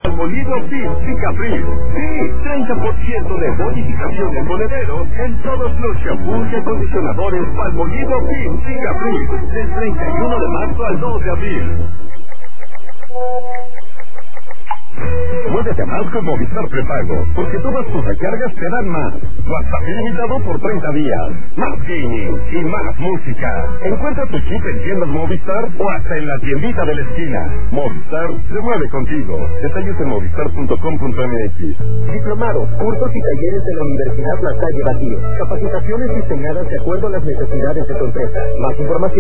Molido Films y Capriz. Sí, 30% de bonificación en monedero en todos los shampoos y acondicionadores Palmolive Films y Capriz. Del 31 de marzo al 2 de abril. Muévete más con Movistar Prepago, porque todas tus recargas te dan más. WhatsApp ilimitado por 30 días. Más gaming y más música. Encuentra tu chip en tiendas Movistar o hasta en la tiendita de la esquina. Movistar se mueve contigo. Detalles en movistar.com.mx. Diplomados, cursos y talleres de la Universidad La Salle Batío. Capacitaciones diseñadas de acuerdo a las necesidades de tu empresa. Más información